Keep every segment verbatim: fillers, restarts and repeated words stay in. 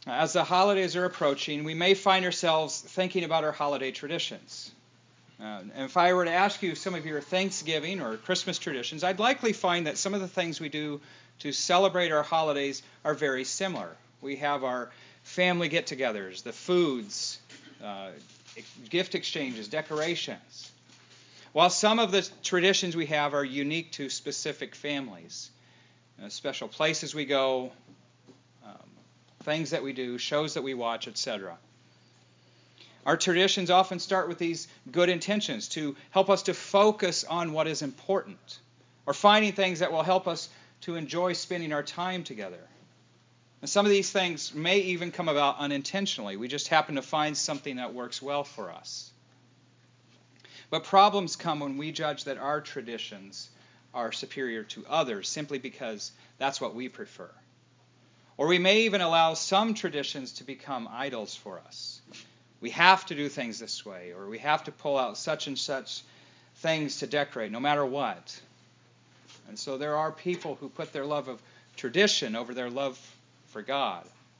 As the holidays are approaching, we may find ourselves thinking about our holiday traditions. Uh, and if I were to ask you some of your Thanksgiving or Christmas traditions, I'd likely find that some of the things we do to celebrate our holidays are very similar. We have our family get-togethers, the foods, uh, gift exchanges, decorations. While some of the traditions we have are unique to specific families, uh, special places we go, um, things that we do, shows that we watch, et cetera. Our traditions often start with these good intentions to help us to focus on what is important, or finding things that will help us to enjoy spending our time together. And some of these things may even come about unintentionally. We just happen to find something that works well for us. But problems come when we judge that our traditions are superior to others simply because that's what we prefer. Or we may even allow some traditions to become idols for us. We have to do things this way, or we have to pull out such and such things to decorate, no matter what. And so there are people who put their love of tradition over their love for God.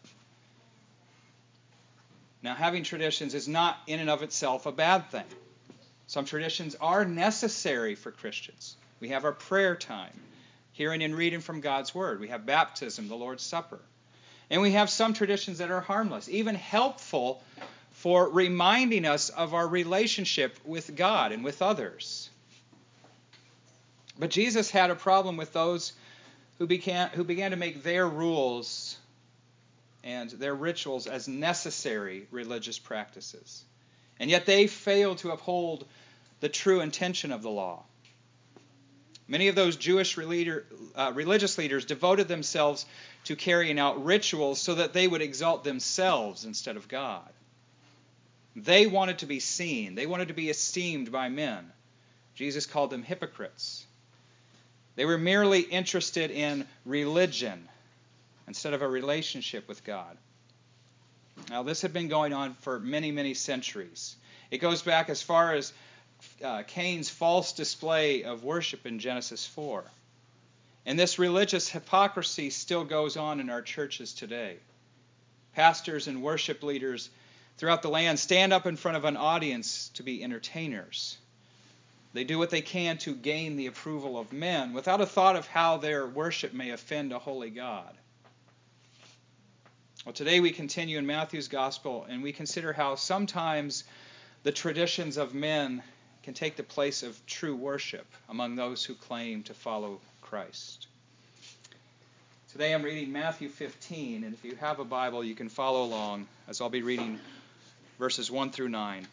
Now, having traditions is not in and of itself a bad thing. Some traditions are necessary for Christians. We have our prayer time, hearing and reading from God's Word. We have baptism, the Lord's Supper. And we have some traditions that are harmless, even helpful for reminding us of our relationship with God and with others. But Jesus had a problem with those who began, who began to make their rules and their rituals as necessary religious practices. And yet they failed to uphold the true intention of the law. Many of those Jewish leader, uh, religious leaders devoted themselves to carrying out rituals so that they would exalt themselves instead of God. They wanted to be seen. They wanted to be esteemed by men. Jesus called them hypocrites. They were merely interested in religion instead of a relationship with God. Now, this had been going on for many, many centuries. It goes back as far as uh, Cain's false display of worship in Genesis four. And this religious hypocrisy still goes on in our churches today. Pastors and worship leaders throughout the land stand up in front of an audience to be entertainers. They do what they can to gain the approval of men without a thought of how their worship may offend a holy God. Well, today we continue in Matthew's Gospel, and we consider how sometimes the traditions of men can take the place of true worship among those who claim to follow Christ. Today I'm reading Matthew fifteen, and if you have a Bible, you can follow along as I'll be reading verses one through nine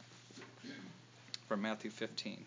from Matthew fifteen.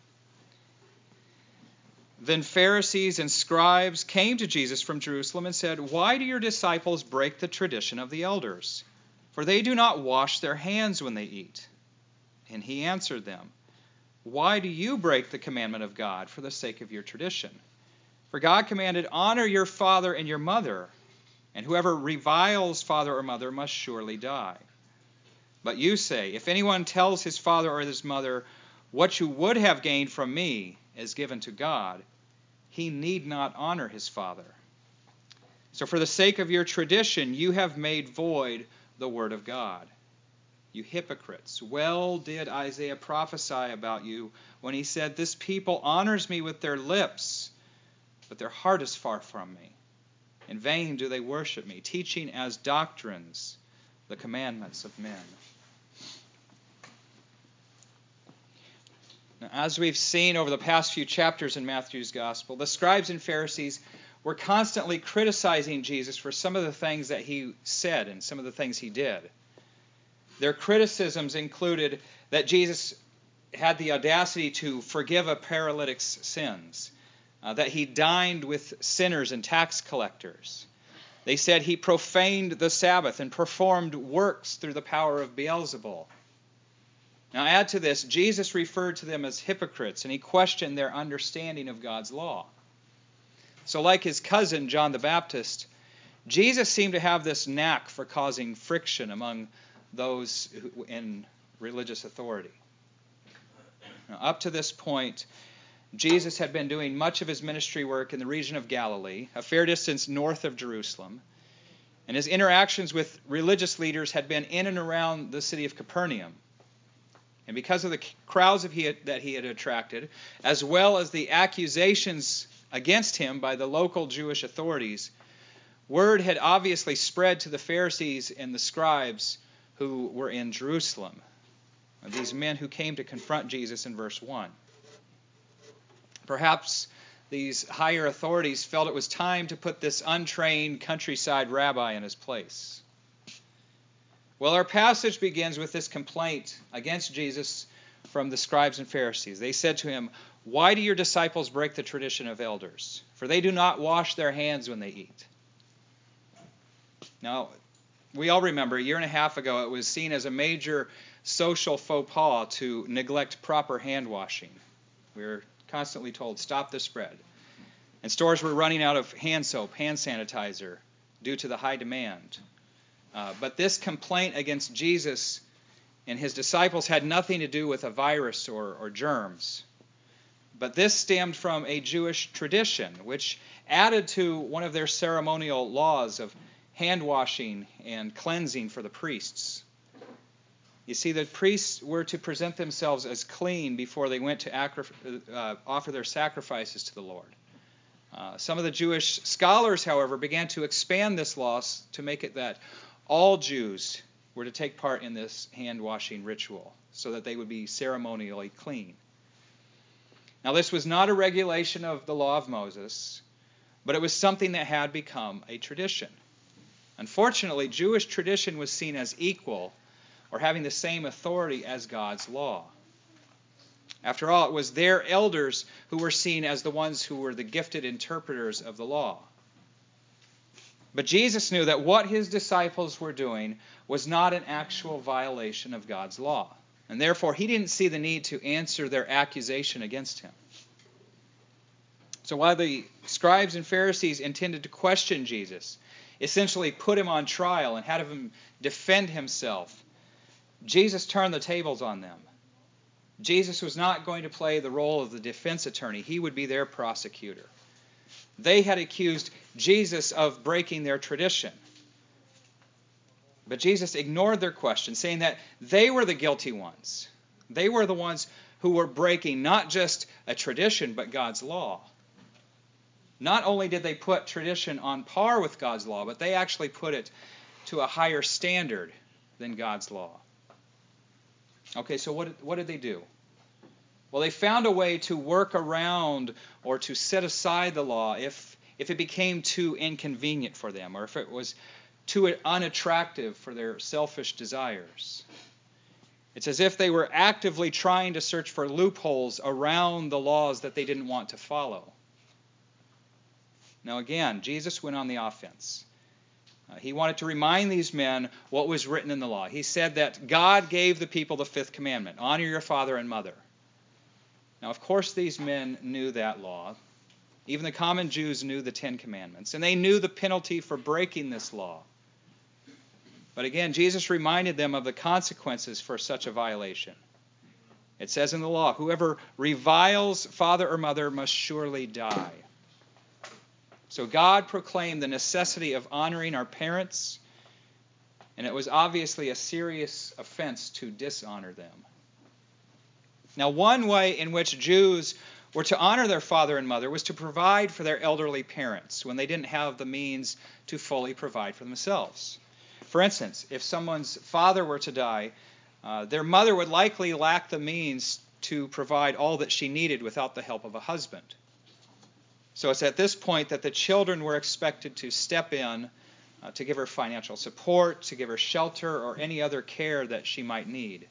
Then Pharisees and scribes came to Jesus from Jerusalem and said, "Why do your disciples break the tradition of the elders? For they do not wash their hands when they eat." And he answered them, "Why do you break the commandment of God for the sake of your tradition? For God commanded, 'Honor your father and your mother,' and whoever reviles father or mother must surely die. But you say, 'If anyone tells his father or his mother, what you would have gained from me is given to God,' he need not honor his father. So for the sake of your tradition, you have made void the word of God. You hypocrites, well did Isaiah prophesy about you when he said, 'This people honors me with their lips, but their heart is far from me. In vain do they worship me, teaching as doctrines the commandments of men.'" Now, as we've seen over the past few chapters in Matthew's Gospel, the scribes and Pharisees were constantly criticizing Jesus for some of the things that he said and some of the things he did. Their criticisms included that Jesus had the audacity to forgive a paralytic's sins, uh, that he dined with sinners and tax collectors. They said he profaned the Sabbath and performed works through the power of Beelzebul. Now add to this, Jesus referred to them as hypocrites, and he questioned their understanding of God's law. So like his cousin, John the Baptist, Jesus seemed to have this knack for causing friction among those in religious authority. Now, up to this point, Jesus had been doing much of his ministry work in the region of Galilee, a fair distance north of Jerusalem. And his interactions with religious leaders had been in and around the city of Capernaum. And because of the crowds that he had, that he had attracted, as well as the accusations against him by the local Jewish authorities, word had obviously spread to the Pharisees and the scribes who were in Jerusalem. These men who came to confront Jesus in verse one. Perhaps these higher authorities felt it was time to put this untrained countryside rabbi in his place. Well, our passage begins with this complaint against Jesus from the scribes and Pharisees. They said to him, "Why do your disciples break the tradition of elders? For they do not wash their hands when they eat." Now, we all remember a year and a half ago it was seen as a major social faux pas to neglect proper hand washing. We were constantly told, stop the spread. And stores were running out of hand soap, hand sanitizer, due to the high demand. Uh, but this complaint against Jesus and his disciples had nothing to do with a virus or, or germs. But this stemmed from a Jewish tradition, which added to one of their ceremonial laws of hand washing and cleansing for the priests. You see, the priests were to present themselves as clean before they went to acri- uh, offer their sacrifices to the Lord. Uh, some of the Jewish scholars, however, began to expand this law to make it that all Jews were to take part in this hand-washing ritual so that they would be ceremonially clean. Now, this was not a regulation of the law of Moses, but it was something that had become a tradition. Unfortunately, Jewish tradition was seen as equal or having the same authority as God's law. After all, it was their elders who were seen as the ones who were the gifted interpreters of the law. But Jesus knew that what his disciples were doing was not an actual violation of God's law, and therefore he didn't see the need to answer their accusation against him. So while the scribes and Pharisees intended to question Jesus, essentially put him on trial and had him defend himself, Jesus turned the tables on them. Jesus was not going to play the role of the defense attorney. He would be their prosecutor. They had accused Jesus of breaking their tradition. But Jesus ignored their question, saying that they were the guilty ones. They were the ones who were breaking not just a tradition, but God's law. Not only did they put tradition on par with God's law, but they actually put it to a higher standard than God's law. Okay, so what, what did they do? Well, they found a way to work around or to set aside the law if, if it became too inconvenient for them or if it was too unattractive for their selfish desires. It's as if they were actively trying to search for loopholes around the laws that they didn't want to follow. Now again, Jesus went on the offense. Uh, he wanted to remind these men what was written in the law. He said that God gave the people the fifth commandment, honor your father and mother. Now, of course, these men knew that law. Even the common Jews knew the Ten Commandments, and they knew the penalty for breaking this law. But again, Jesus reminded them of the consequences for such a violation. It says in the law, whoever reviles father or mother must surely die. So God proclaimed the necessity of honoring our parents, and it was obviously a serious offense to dishonor them. Now, one way in which Jews were to honor their father and mother was to provide for their elderly parents when they didn't have the means to fully provide for themselves. For instance, if someone's father were to die, uh, their mother would likely lack the means to provide all that she needed without the help of a husband. So it's at this point that the children were expected to step in uh, to give her financial support, to give her shelter, or any other care that she might need.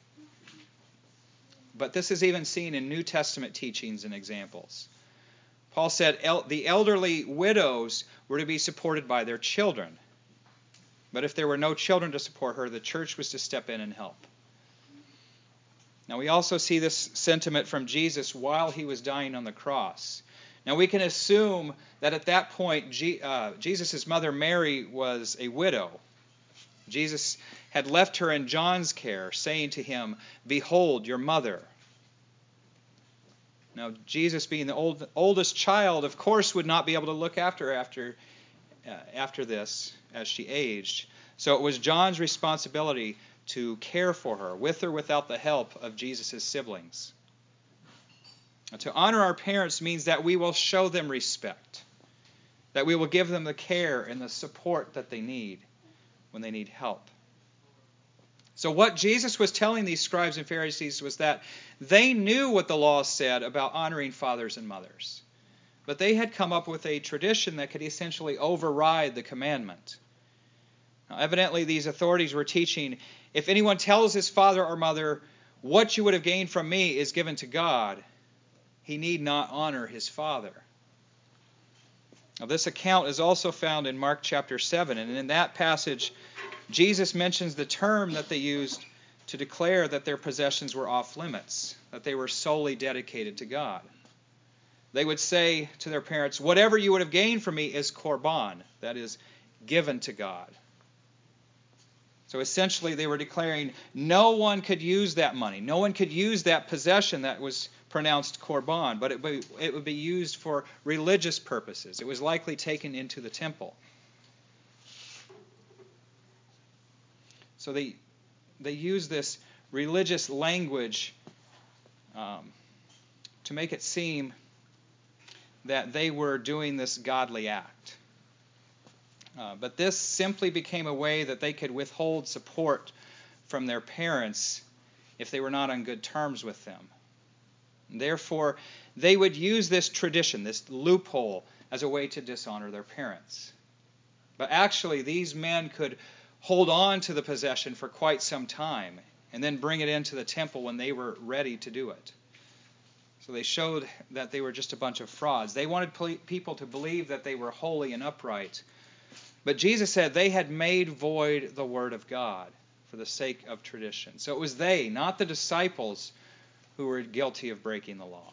But this is even seen in New Testament teachings and examples. Paul said el- the elderly widows were to be supported by their children. But if there were no children to support her, the church was to step in and help. Now we also see this sentiment from Jesus while he was dying on the cross. Now we can assume that at that point G- uh, Jesus' mother Mary was a widow. Jesus had left her in John's care, saying to him, "Behold your mother." Now Jesus, being the old, oldest child, of course would not be able to look after her after after this as she aged. So it was John's responsibility to care for her, with or without the help of Jesus' siblings. Now, to honor our parents means that we will show them respect, that we will give them the care and the support that they need when they need help. So what Jesus was telling these scribes and Pharisees was that they knew what the law said about honoring fathers and mothers, but they had come up with a tradition that could essentially override the commandment. Now, evidently, these authorities were teaching, if anyone tells his father or mother, what you would have gained from me is given to God, he need not honor his father. Now, this account is also found in Mark chapter seven, and in that passage, Jesus mentions the term that they used to declare that their possessions were off limits, that they were solely dedicated to God. They would say to their parents, whatever you would have gained from me is korban, that is, given to God. So essentially they were declaring no one could use that money, no one could use that possession that was pronounced korban, but it would, it would be used for religious purposes. It was likely taken into the temple. So they they use this religious language um, to make it seem that they were doing this godly act. Uh, but this simply became a way that they could withhold support from their parents if they were not on good terms with them. And therefore, they would use this tradition, this loophole, as a way to dishonor their parents. But actually, these men could hold on to the possession for quite some time and then bring it into the temple when they were ready to do it. So they showed that they were just a bunch of frauds. They wanted people to believe that they were holy and upright. But Jesus said they had made void the word of God for the sake of tradition. So it was they, not the disciples, who were guilty of breaking the law.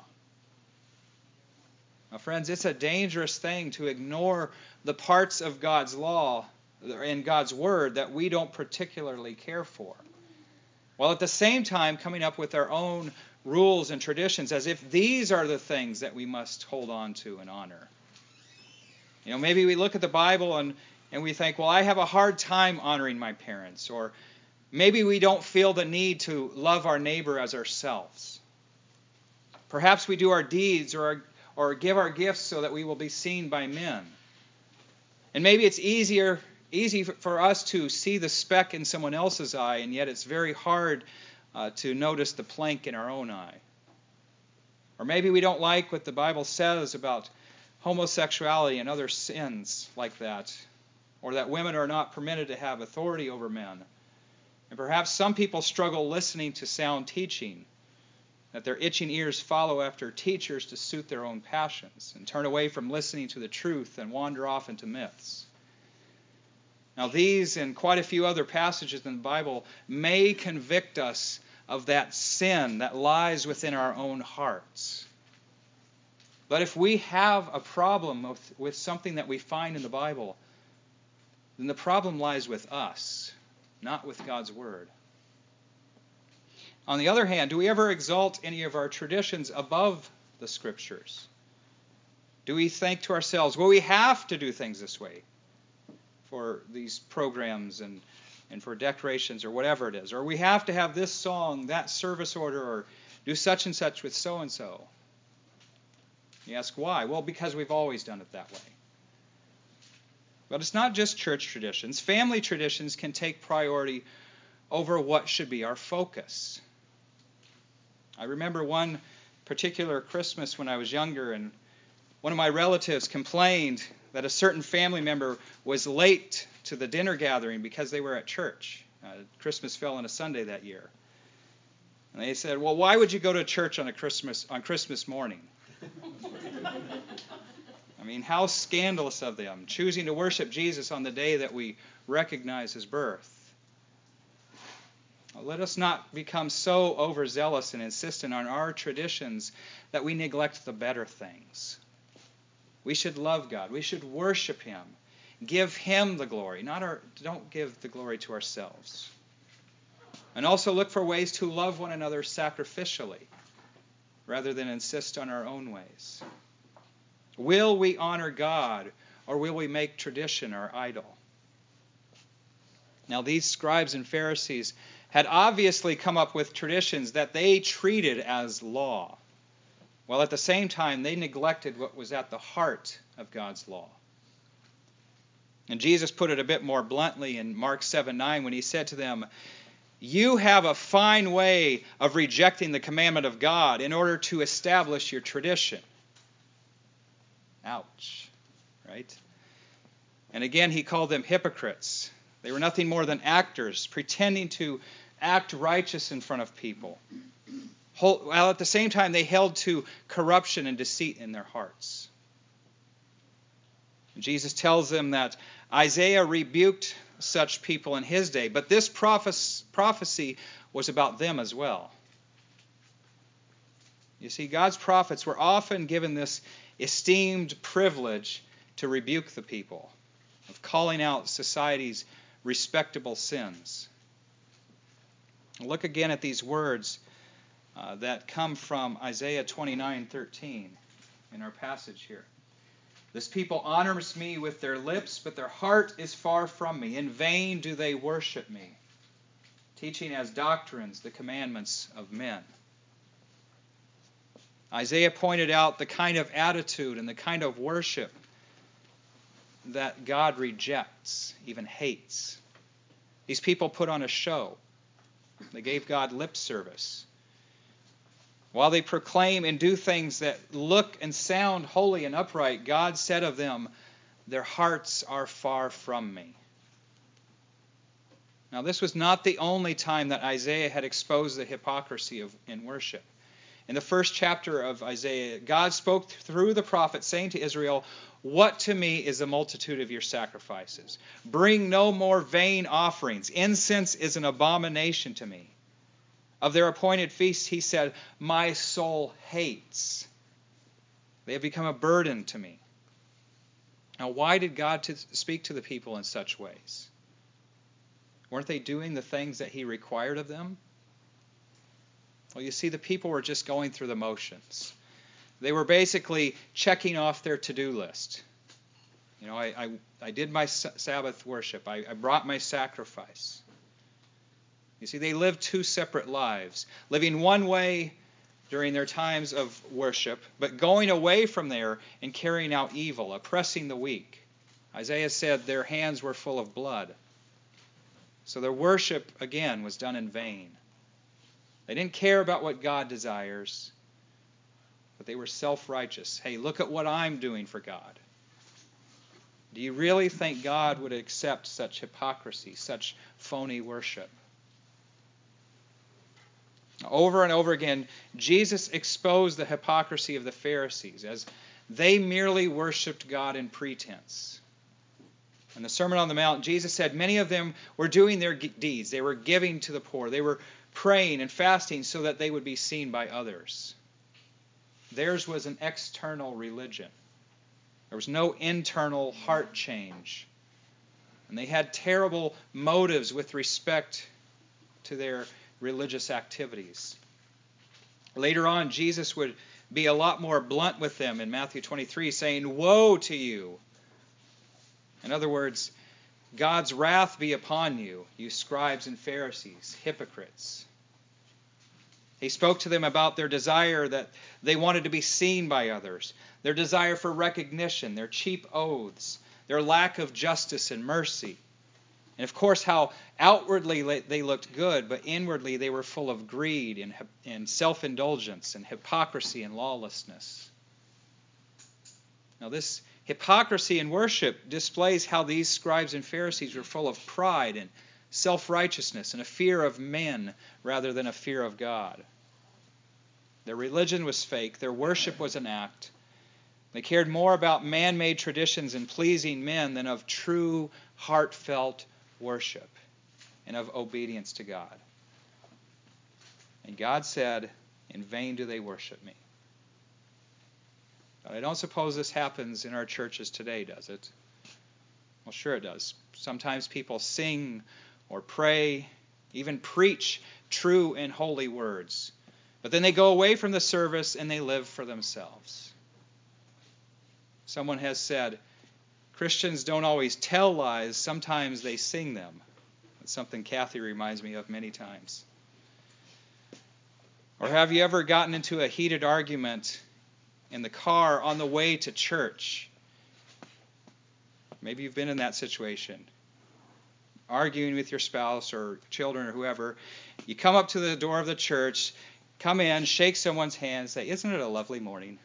Now, friends, it's a dangerous thing to ignore the parts of God's law and God's word that we don't particularly care for, while at the same time coming up with our own rules and traditions as if these are the things that we must hold on to and honor. You know, maybe we look at the Bible and, and we think, well, I have a hard time honoring my parents, or maybe we don't feel the need to love our neighbor as ourselves. Perhaps we do our deeds or, or give our gifts so that we will be seen by men. And maybe it's easier easy for us to see the speck in someone else's eye, and yet it's very hard uh, to notice the plank in our own eye. Or maybe we don't like what the Bible says about homosexuality and other sins like that, or that women are not permitted to have authority over men. And perhaps some people struggle listening to sound teaching, that their itching ears follow after teachers to suit their own passions and turn away from listening to the truth and wander off into myths. Now, these and quite a few other passages in the Bible may convict us of that sin that lies within our own hearts. But if we have a problem with, with something that we find in the Bible, then the problem lies with us, not with God's Word. On the other hand, do we ever exalt any of our traditions above the Scriptures? Do we think to ourselves, well, we have to do things this way for these programs and, and for decorations or whatever it is, or we have to have this song, that service order, or do such and such with so-and-so? You ask why? Well, because we've always done it that way. But it's not just church traditions. Family traditions can take priority over what should be our focus. I remember one particular Christmas when I was younger, and one of my relatives complained that a certain family member was late to the dinner gathering because they were at church. Uh, Christmas fell on a Sunday that year. And they said, well, why would you go to church on a Christmas on Christmas morning? I mean, how scandalous of them, choosing to worship Jesus on the day that we recognize his birth. Well, let us not become so overzealous and insistent on our traditions that we neglect the better things. We should love God. We should worship him. Give him the glory. Not our, don't give the glory to ourselves. And also look for ways to love one another sacrificially rather than insist on our own ways. Will we honor God, or will we make tradition our idol? Now, these scribes and Pharisees had obviously come up with traditions that they treated as law, while at the same time they neglected what was at the heart of God's law. And Jesus put it a bit more bluntly in Mark seven nine when he said to them, "You have a fine way of rejecting the commandment of God in order to establish your tradition." Ouch, right? And again, he called them hypocrites. They were nothing more than actors, pretending to act righteous in front of people, while at the same time they held to corruption and deceit in their hearts. And Jesus tells them that Isaiah rebuked such people in his day, but this prophecy was about them as well. You see, God's prophets were often given this esteemed privilege to rebuke the people, of calling out society's respectable sins. Look again at these words uh, that come from Isaiah twenty-nine thirteen in our passage here. "This people honors me with their lips, but their heart is far from me. In vain do they worship me, teaching as doctrines the commandments of men." Isaiah pointed out the kind of attitude and the kind of worship that God rejects, even hates. These people put on a show. They gave God lip service. While they proclaim and do things that look and sound holy and upright, God said of them, "Their hearts are far from me." Now, this was not the only time that Isaiah had exposed the hypocrisy of in worship. In the first chapter of Isaiah, God spoke through the prophet, saying to Israel, "What to me is the multitude of your sacrifices? Bring no more vain offerings. Incense is an abomination to me. Of their appointed feasts," he said, "my soul hates. They have become a burden to me." Now, why did God to speak to the people in such ways? Weren't they doing the things that he required of them? Well, you see, the people were just going through the motions. They were basically checking off their to-do list. You know, I, I, I did my Sabbath worship. I, I brought my sacrifice. You see, they lived two separate lives, living one way during their times of worship, but going away from there and carrying out evil, oppressing the weak. Isaiah said their hands were full of blood. So their worship, again, was done in vain. They didn't care about what God desires, but they were self-righteous. Hey, look at what I'm doing for God. Do you really think God would accept such hypocrisy, such phony worship? Over and over again, Jesus exposed the hypocrisy of the Pharisees as they merely worshiped God in pretense. In the Sermon on the Mount, Jesus said many of them were doing their deeds. They were giving to the poor. They were praying and fasting so that they would be seen by others. Theirs was an external religion. There was no internal heart change. And they had terrible motives with respect to their religious activities. Later on, Jesus would be a lot more blunt with them in Matthew twenty-three, saying, "Woe to you!" In other words, God's wrath be upon you, you scribes and Pharisees, hypocrites. He spoke to them about their desire that they wanted to be seen by others, their desire for recognition, their cheap oaths, their lack of justice and mercy. And of course, how outwardly they looked good, but inwardly they were full of greed and, and self-indulgence and hypocrisy and lawlessness. Now, this hypocrisy in worship displays how these scribes and Pharisees were full of pride and self-righteousness and a fear of men rather than a fear of God. Their religion was fake. Their worship was an act. They cared more about man-made traditions and pleasing men than of true, heartfelt worship and of obedience to God. And God said, "In vain do they worship me." But I don't suppose this happens in our churches today, does it? Well, sure it does. Sometimes people sing or pray, even preach true and holy words. But then they go away from the service and they live for themselves. Someone has said, Christians don't always tell lies. Sometimes they sing them. That's something Kathy reminds me of many times. Or have you ever gotten into a heated argument in the car on the way to church? Maybe you've been in that situation. Arguing with your spouse or children or whoever. You come up to the door of the church, come in, shake someone's hand, say, "Isn't it a lovely morning?"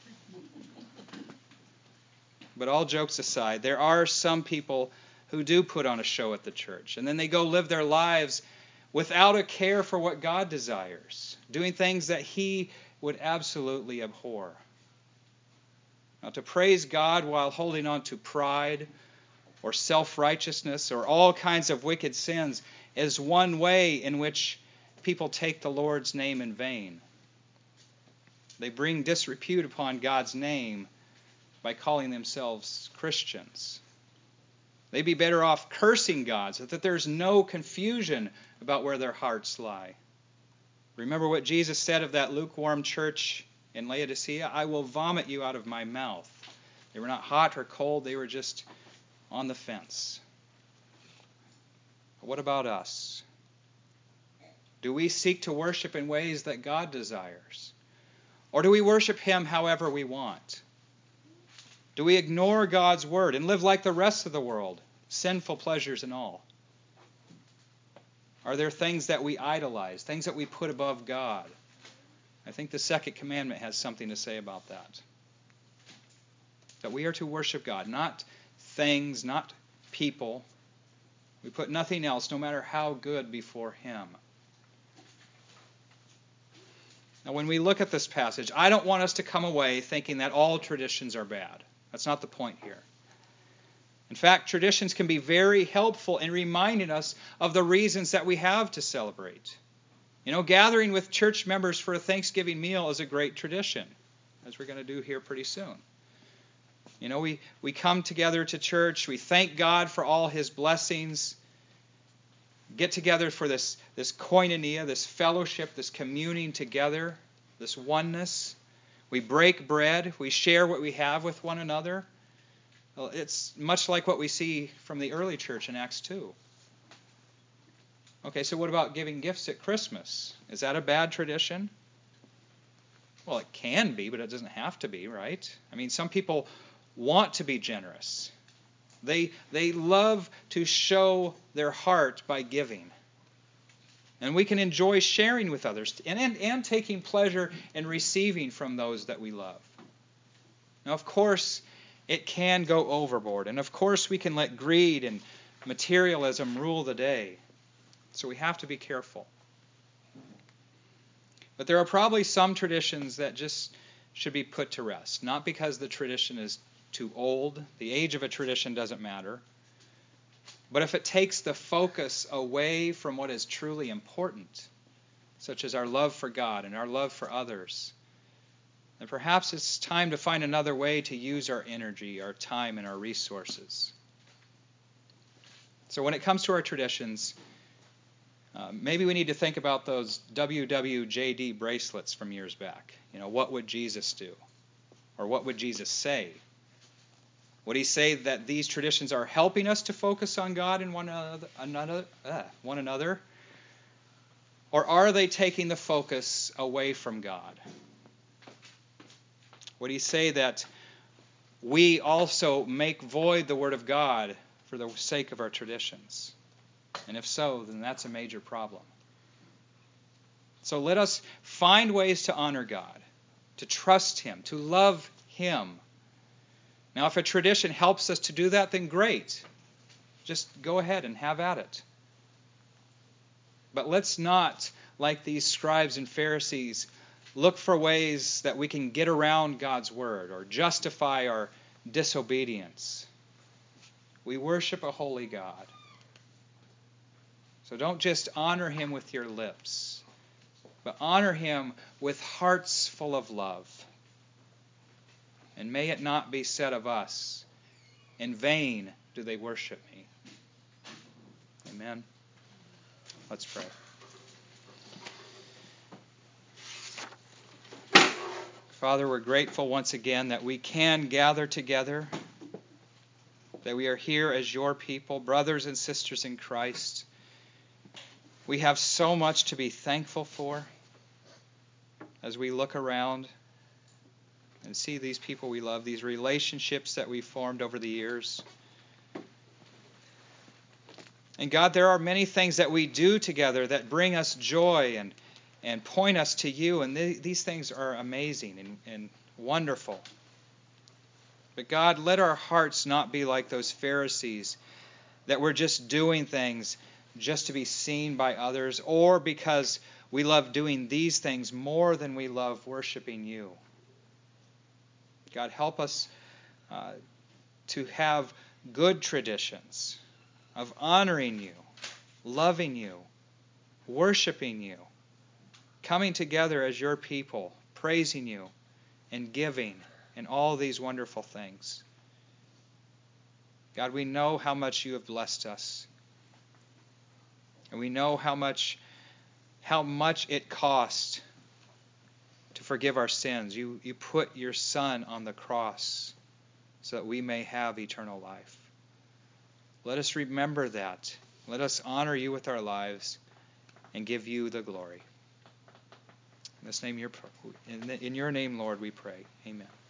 But all jokes aside, there are some people who do put on a show at the church, and then they go live their lives without a care for what God desires, doing things that He would absolutely abhor. Now, to praise God while holding on to pride or self-righteousness or all kinds of wicked sins is one way in which people take the Lord's name in vain. They bring disrepute upon God's name by calling themselves Christians. They'd be better off cursing God so that there's no confusion about where their hearts lie. Remember what Jesus said of that lukewarm church in Laodicea? "I will vomit you out of my mouth." They were not hot or cold. They were just on the fence. But what about us? Do we seek to worship in ways that God desires? Or do we worship Him however we want? Do we ignore God's word and live like the rest of the world, sinful pleasures and all? Are there things that we idolize, things that we put above God? I think the second commandment has something to say about that. That we are to worship God, not things, not people. We put nothing else, no matter how good, before Him. Now, when we look at this passage, I don't want us to come away thinking that all traditions are bad. That's not the point here. In fact, traditions can be very helpful in reminding us of the reasons that we have to celebrate. You know, gathering with church members for a Thanksgiving meal is a great tradition, as we're going to do here pretty soon. You know, we, we come together to church, we thank God for all His blessings, get together for this, this koinonia, this fellowship, this communing together, this oneness. We break bread. We share what we have with one another. Well, it's much like what we see from the early church in Acts two. Okay, so what about giving gifts at Christmas? Is that a bad tradition? Well, it can be, but it doesn't have to be, right? I mean, some people want to be generous. They, they love to show their heart by giving. And we can enjoy sharing with others and, and, and taking pleasure in receiving from those that we love. Now, of course, it can go overboard. And of course, we can let greed and materialism rule the day. So we have to be careful. But there are probably some traditions that just should be put to rest. Not because the tradition is too old. The age of a tradition doesn't matter. But if it takes the focus away from what is truly important, such as our love for God and our love for others, then perhaps it's time to find another way to use our energy, our time, and our resources. So when it comes to our traditions, uh, maybe we need to think about those W W J D bracelets from years back. You know, what would Jesus do? Or what would Jesus say? Would He say that these traditions are helping us to focus on God and one another, another uh, one another? Or are they taking the focus away from God? Would He say that we also make void the Word of God for the sake of our traditions? And if so, then that's a major problem. So let us find ways to honor God, to trust Him, to love Him. Now, if a tradition helps us to do that, then great. Just go ahead and have at it. But let's not, like these scribes and Pharisees, look for ways that we can get around God's word or justify our disobedience. We worship a holy God. So don't just honor Him with your lips, but honor Him with hearts full of love. And may it not be said of us, "In vain do they worship me." Amen. Let's pray. Father, we're grateful once again that we can gather together that we are here as your people, brothers and sisters in Christ. We have so much to be thankful for as we look around and see these people we love, these relationships that we've formed over the years. And God, there are many things that we do together that bring us joy and, and point us to you, and th- these things are amazing and, and wonderful. But God, let our hearts not be like those Pharisees, that we're just doing things just to be seen by others, or because we love doing these things more than we love worshiping you. God, help us uh, to have good traditions of honoring you, loving you, worshiping you, coming together as your people, praising you and giving and all these wonderful things. God, we know how much you have blessed us. And we know how much how much it cost to forgive our sins. You, you put your Son on the cross so that we may have eternal life. Let us remember that. Let us honor you with our lives and give you the glory. In this name, your, in your name, Lord, we pray. Amen.